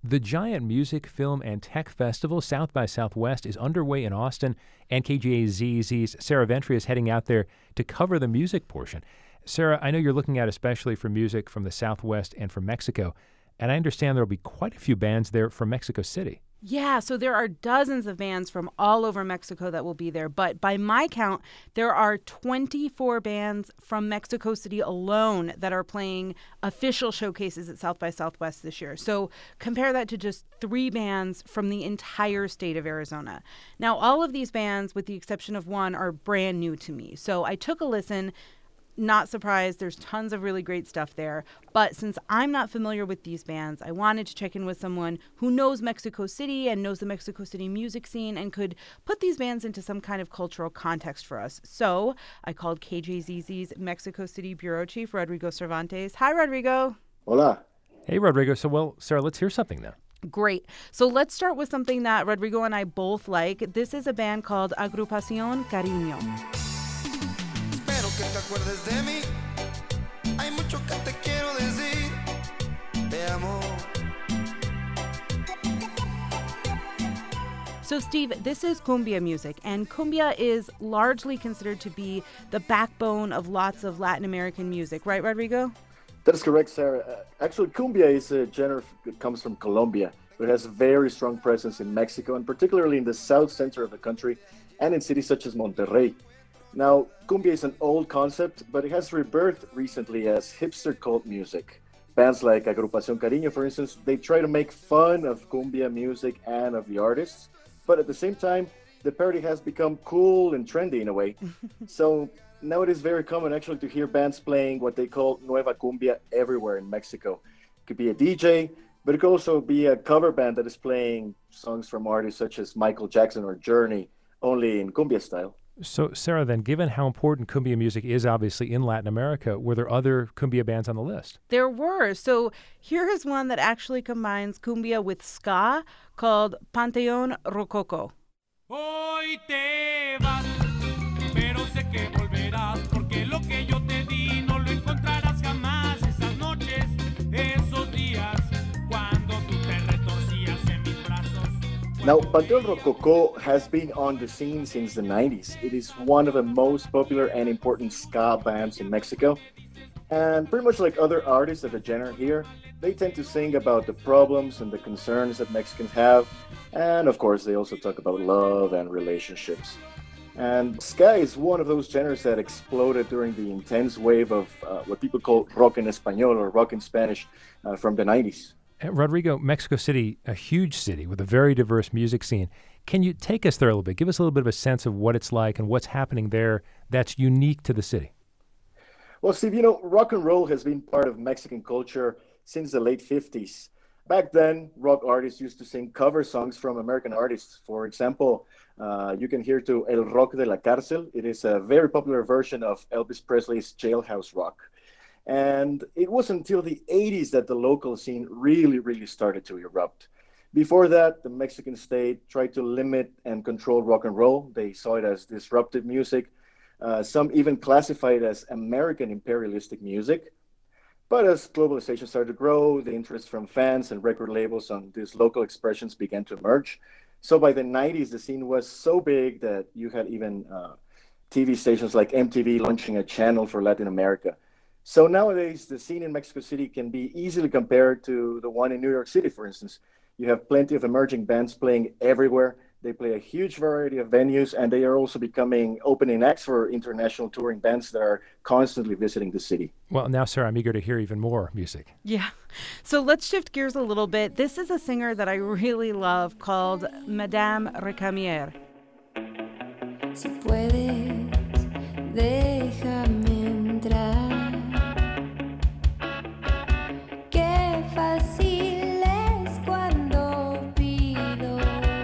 The giant music, film, and tech festival, South by Southwest, is underway in Austin, and KGAZZ's Sarah Ventry is heading out there to cover the music portion. Sarah, I know you're looking at especially for music from the Southwest and from Mexico, and I understand there will be quite a few bands there from Mexico City. Yeah, so there are dozens of bands from all over Mexico that will be there. But by my count, there are 24 bands from Mexico City alone that are playing official showcases at South by Southwest this year. So compare that to just 3 bands from the entire state of Arizona. Now, all of these bands, with the exception of one, are brand new to me. So I took a listen. Not surprised, there's tons of really great stuff there. But since I'm not familiar with these bands, I wanted to check in with someone who knows Mexico City and knows the Mexico City music scene and could put these bands into some kind of cultural context for us. So I called KGZZ's Mexico City Bureau Chief, Rodrigo Cervantes. Hi, Rodrigo. Hola. Hey, Rodrigo. So, Sarah, let's hear something now. Great. So let's start with something that Rodrigo and I both like. This is a band called Agrupación Cariño. Que te acuerdes de mí. Hay mucho que te quiero decir. Te amo. So, Steve, this is cumbia music, and cumbia is largely considered to be the backbone of lots of Latin American music, right, Rodrigo? That is correct, Sarah. Actually, cumbia is a genre that comes from Colombia, but it has a very strong presence in Mexico, and particularly in the south center of the country and in cities such as Monterrey. Now, cumbia is an old concept, but it has rebirthed recently as hipster cult music. Bands like Agrupación Cariño, for instance, they try to make fun of cumbia music and of the artists, but at the same time, the parody has become cool and trendy in a way. So now it is very common actually to hear bands playing what they call Nueva Cumbia everywhere in Mexico. It could be a DJ, but it could also be a cover band that is playing songs from artists such as Michael Jackson or Journey, only in cumbia style. So, Sarah, then, given how important cumbia music is obviously in Latin America, were there other cumbia bands on the list? There were. So here is one that actually combines cumbia with ska called Panteón Rococo. Hoy te vas, pero sé que volverás, porque lo que yo te di no lo encontrarás jamás. Esas noches, esos días, cuando tú te retorcías en mis brazos. Now, Panteón Rococo has been on the scene since the 90s. It is one of the most popular and important ska bands in Mexico. And pretty much like other artists of the genre here, they tend to sing about the problems and the concerns that Mexicans have. And of course, they also talk about love and relationships. And ska is one of those genres that exploded during the intense wave of what people call rock en español or rock in Spanish from the 90s. Rodrigo, Mexico City, a huge city with a very diverse music scene. Can you take us there a little bit? Give us a little bit of a sense of what it's like and what's happening there that's unique to the city. Well, Steve, rock and roll has been part of Mexican culture since the late 50s. Back then, rock artists used to sing cover songs from American artists. For example, you can hear to El Rock de la Cárcel. It is a very popular version of Elvis Presley's Jailhouse Rock. And it wasn't until the 80s that the local scene really started to erupt. Before that, the Mexican state tried to limit and control rock and roll. They saw it as disruptive music. Some even classified it as American imperialistic music. But as globalization started to grow, the interest from fans and record labels on these local expressions began to emerge. So by the 90s, the scene was so big that you had even TV stations like MTV launching a channel for Latin America. So nowadays, the scene in Mexico City can be easily compared to the one in New York City, for instance. You have plenty of emerging bands playing everywhere. They play a huge variety of venues, and they are also becoming opening acts for international touring bands that are constantly visiting the city. Well, now, Sarah, I'm eager to hear even more music. Yeah. So let's shift gears a little bit. This is a singer that I really love called Madame Recamier. Si puedes, déjame entrar. Qué fácil es cuando pido.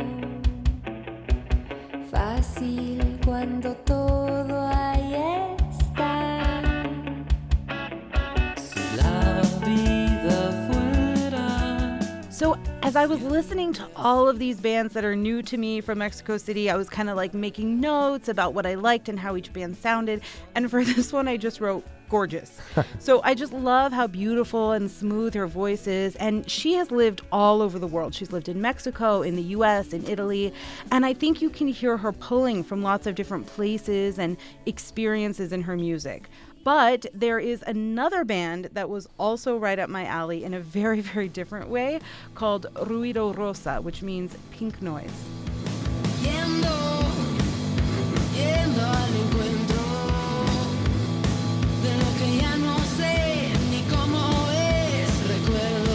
Fácil cuando todo ahí está. Si la vida fuera. So as I was listening to all of these bands that are new to me from Mexico City, I was kind of like making notes about what I liked and how each band sounded. And for this one, I just wrote gorgeous. So I just love how beautiful and smooth her voice is. And she has lived all over the world. She's lived in Mexico, in the U.S., in Italy. And I think you can hear her pulling from lots of different places and experiences in her music. But there is another band that was also right up my alley in a very, very different way called Ruido Rosa, which means pink noise. Yendo al encuentro de lo que ya no sé ni cómo es, recuerdo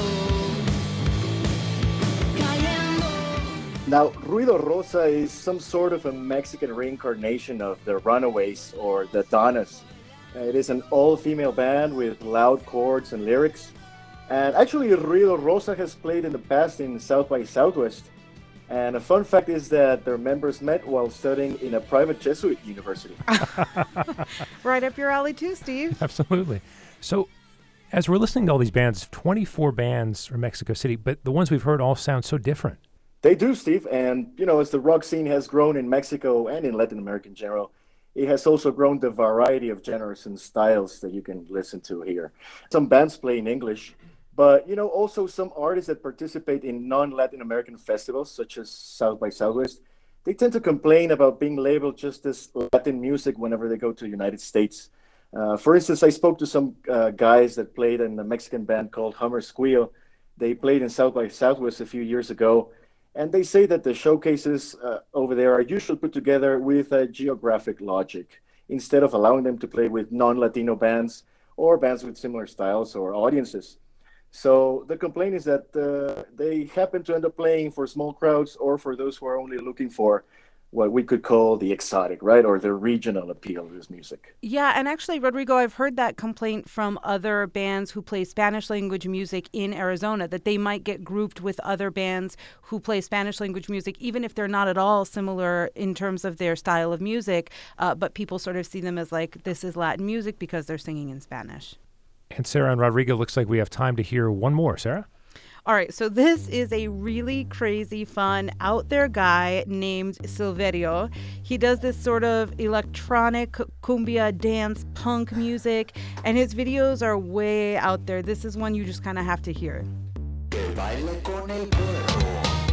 cayendo. Now, Ruido Rosa is some sort of a Mexican reincarnation of the Runaways or the Donnas. It is an all-female band with loud chords and lyrics. And actually, Ruido Rosa has played in the past in South by Southwest. And a fun fact is that their members met while studying in a private Jesuit university. Right up your alley too, Steve. Absolutely. So as we're listening to all these bands, 24 bands from Mexico City, but the ones we've heard all sound so different. They do, Steve. And, you know, as the rock scene has grown in Mexico and in Latin America in general, it has also grown the variety of genres and styles that you can listen to here. Some bands play in English, but, you know, also some artists that participate in non-Latin American festivals, such as South by Southwest, they tend to complain about being labeled just as Latin music whenever they go to the United States. For instance, I spoke to some guys that played in a Mexican band called Hummer Squeal. They played in South by Southwest a few years ago. And they say that the showcases over there are usually put together with a geographic logic, instead of allowing them to play with non-Latino bands or bands with similar styles or audiences. So the complaint is that they happen to end up playing for small crowds or for those who are only looking for what we could call the exotic, right? Or the regional appeal of this music. Yeah, and actually, Rodrigo, I've heard that complaint from other bands who play Spanish language music in Arizona, that they might get grouped with other bands who play Spanish language music, even if they're not at all similar in terms of their style of music, but people sort of see them as like, this is Latin music because they're singing in Spanish. And Sarah and Rodrigo, looks like we have time to hear one more. Sarah? All right, so this is a really crazy, fun, out there guy named Silverio. He does this sort of electronic cumbia dance punk music, and his videos are way out there. This is one you just kind of have to hear. Que baile con el perro.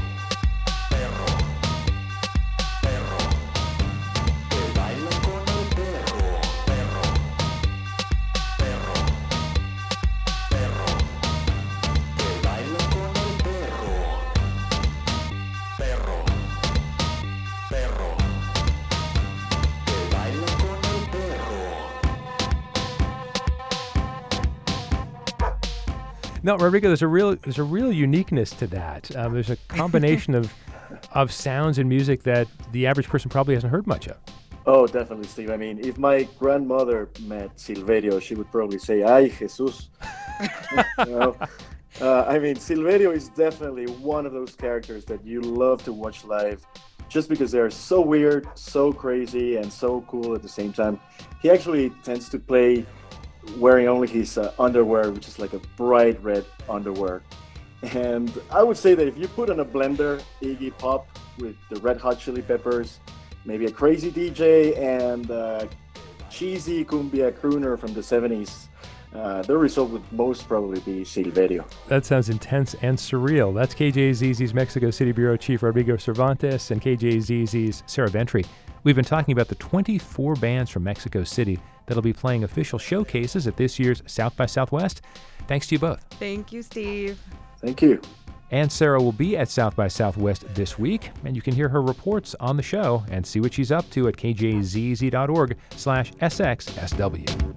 No, Rodrigo, there's a real uniqueness to that. There's a combination of sounds and music that the average person probably hasn't heard much of. Oh, definitely, Steve. I mean, if my grandmother met Silverio, she would probably say, "Ay, Jesús." You know? I mean, Silverio is definitely one of those characters that you love to watch live just because they're so weird, so crazy, and so cool at the same time. He actually tends to play wearing only his underwear, which is like a bright red underwear. And I would say that if you put on a blender Iggy Pop with the Red Hot Chili Peppers, maybe a crazy DJ, and a cheesy cumbia crooner from the 70s, the result would most probably be Silverio. That sounds intense and surreal. That's KJZZ's Mexico City Bureau Chief Rodrigo Cervantes and KJZZ's Sarah Ventry. We've been talking about the 24 bands from Mexico City that'll be playing official showcases at this year's South by Southwest. Thanks to you both. Thank you, Steve. Thank you. And Sarah will be at South by Southwest this week, and you can hear her reports on the show and see what she's up to at kjzz.org/SXSW.